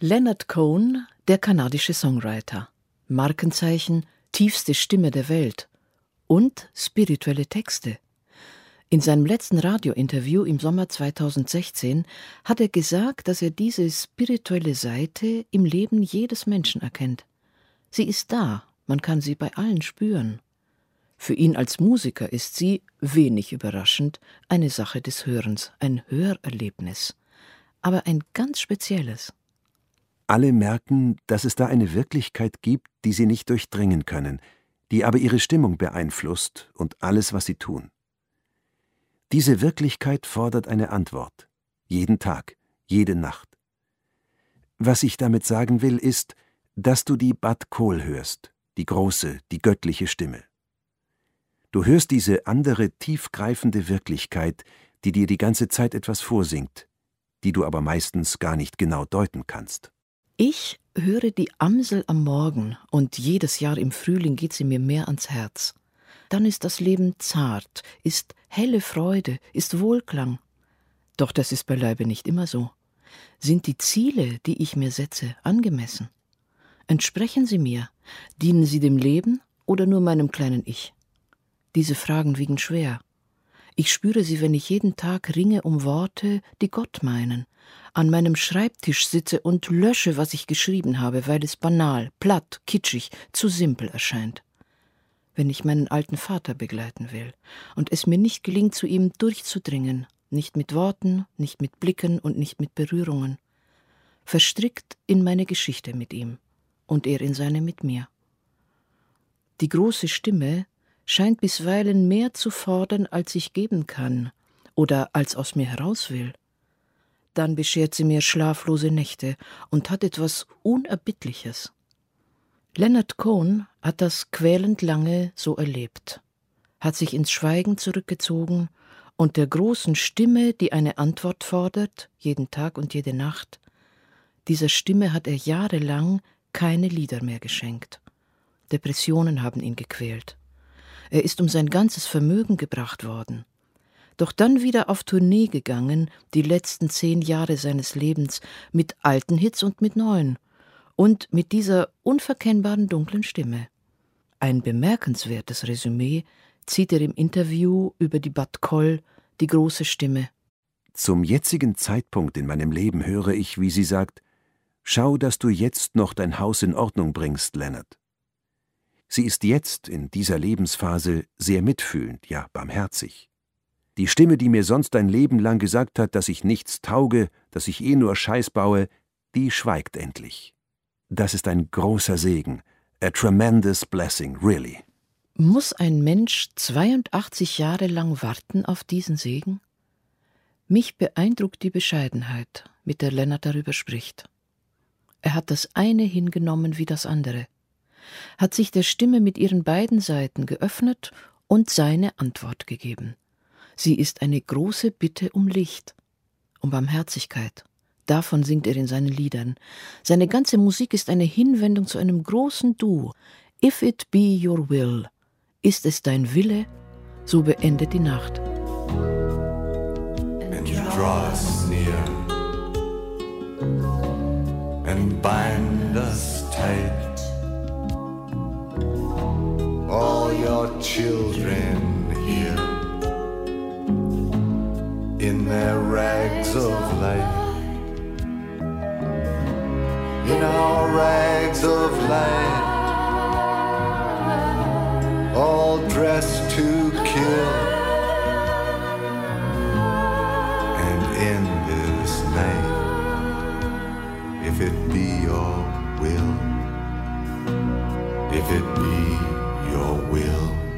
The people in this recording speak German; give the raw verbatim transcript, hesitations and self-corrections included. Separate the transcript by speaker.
Speaker 1: Leonard Cohen, der kanadische Songwriter. Markenzeichen, tiefste Stimme der Welt und spirituelle Texte. In seinem letzten Radiointerview im Sommer zweitausendsechzehn hat er gesagt, dass er diese spirituelle Seite im Leben jedes Menschen erkennt. Sie ist da, man kann sie bei allen spüren. Für ihn als Musiker ist sie, wenig überraschend, eine Sache des Hörens, ein Hörerlebnis. Aber ein ganz spezielles.
Speaker 2: Alle merken, dass es da eine Wirklichkeit gibt, die sie nicht durchdringen können, die aber ihre Stimmung beeinflusst und alles, was sie tun. Diese Wirklichkeit fordert eine Antwort. Jeden Tag, jede Nacht. Was ich damit sagen will, ist, dass du die Bat Kol hörst, die große, die göttliche Stimme. Du hörst diese andere, tiefgreifende Wirklichkeit, die dir die ganze Zeit etwas vorsingt, die du aber meistens gar nicht genau deuten kannst.
Speaker 1: Ich höre die Amsel am Morgen und jedes Jahr im Frühling geht sie mir mehr ans Herz. Dann ist das Leben zart, ist helle Freude, ist Wohlklang. Doch das ist beileibe nicht immer so. Sind die Ziele, die ich mir setze, angemessen? Entsprechen sie mir? Dienen sie dem Leben oder nur meinem kleinen Ich? Diese Fragen wiegen schwer. Ich spüre sie, wenn ich jeden Tag ringe um Worte, die Gott meinen, an meinem Schreibtisch sitze und lösche, was ich geschrieben habe, weil es banal, platt, kitschig, zu simpel erscheint. Wenn ich meinen alten Vater begleiten will und es mir nicht gelingt, zu ihm durchzudringen, nicht mit Worten, nicht mit Blicken und nicht mit Berührungen, verstrickt in meine Geschichte mit ihm und er in seine mit mir. Die große Stimme scheint bisweilen mehr zu fordern, als ich geben kann oder als aus mir heraus will. Dann beschert sie mir schlaflose Nächte und hat etwas Unerbittliches. Leonard Cohen hat das quälend lange so erlebt, hat sich ins Schweigen zurückgezogen und der großen Stimme, die eine Antwort fordert, jeden Tag und jede Nacht, dieser Stimme hat er jahrelang keine Lieder mehr geschenkt. Depressionen haben ihn gequält. Er ist um sein ganzes Vermögen gebracht worden. Doch dann wieder auf Tournee gegangen, die letzten zehn Jahre seines Lebens, mit alten Hits und mit neuen. Und mit dieser unverkennbaren dunklen Stimme. Ein bemerkenswertes Resümee zieht er im Interview über die Bat Kol, die große Stimme.
Speaker 2: Zum jetzigen Zeitpunkt in meinem Leben höre ich, wie sie sagt, »Schau, dass du jetzt noch dein Haus in Ordnung bringst, Leonard.« Sie ist jetzt, in dieser Lebensphase, sehr mitfühlend, ja barmherzig. Die Stimme, die mir sonst ein Leben lang gesagt hat, dass ich nichts tauge, dass ich eh nur Scheiß baue, die schweigt endlich. Das ist ein großer Segen, a tremendous blessing, really.
Speaker 1: Muss ein Mensch zweiundachtzig Jahre lang warten auf diesen Segen? Mich beeindruckt die Bescheidenheit, mit der Leonard darüber spricht. Er hat das eine hingenommen wie das andere, hat sich der Stimme mit ihren beiden Seiten geöffnet und seine Antwort gegeben. Sie ist eine große Bitte um Licht, um Barmherzigkeit. Davon singt er in seinen Liedern. Seine ganze Musik ist eine Hinwendung zu einem großen Du. If it be your will, ist es dein Wille, so beendet die Nacht.
Speaker 3: And you draw us near and bind us tight. All your children here in their rags of light. In our rags of light, all dressed to kill. And in this night, if it be your will, if it be your will,